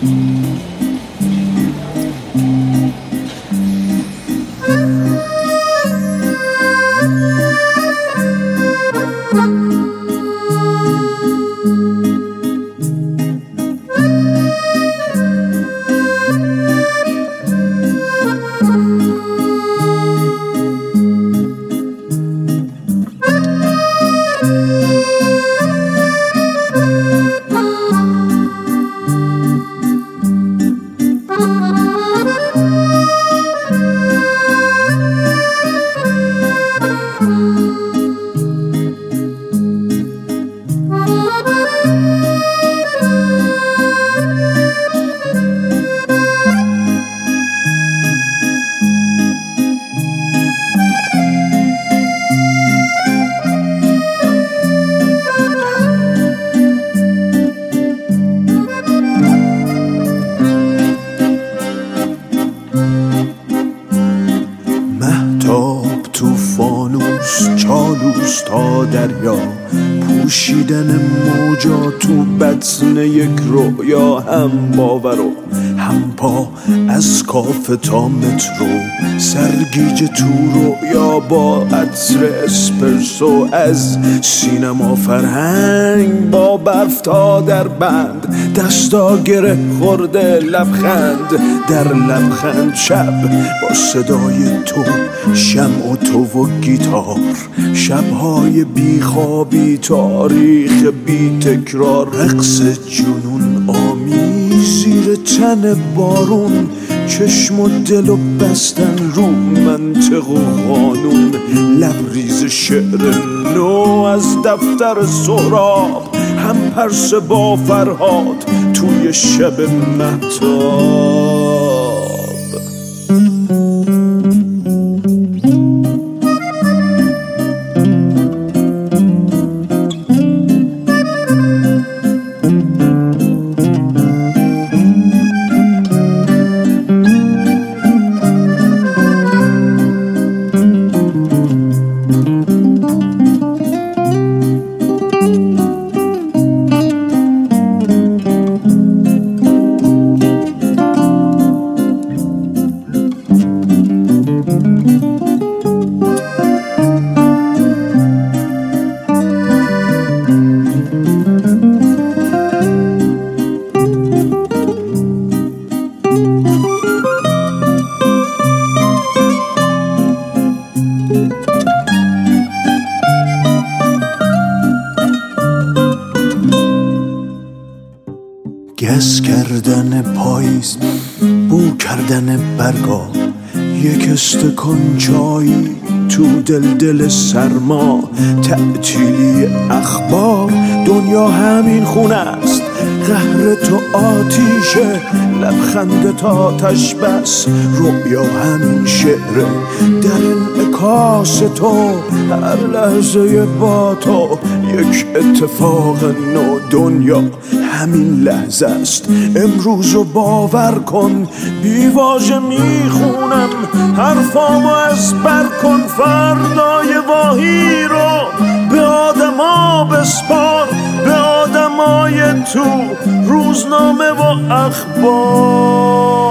تو فانوس چالوس تا دریا، پوشیدن موجا تو بطن یک رویا، هم باور و هم پا از کافه تا مترو، سرگیج تو رویا با عطر اسپرسو، از سینما فرهنگ با برف تا در بند، دستا گره خورده لبخند در لبخند، شب با صدای تو، شمع و تو و گیتار، شبهای بیخوابی، تاریخ بی تکرار، رقص جنون آمیز زیر تن بارون، چشم و دل و بستن رو منطق و قانون، لبریز شعر نو از دفتر سهراب، هم پرسه با فرهاد توی شب مهتاب. گس کردن پاییز، بو کردن برگا، یک استکان چایی تو دل سرما، تعطیلی اخبار، دنیا همین خونه است، قهر تو آتیشه، لبخند آتش بس، رؤیا همین شعره، در انعکاس تو، هر لحظه با تو یک اتفاق نو، دنیا همین لحظه است، امروزو باور کن، بی واژه میخونم حرفامو از بر کن، فردای واهی رو به آدما بسپار، به آدمای تو روزنامه و اخبار.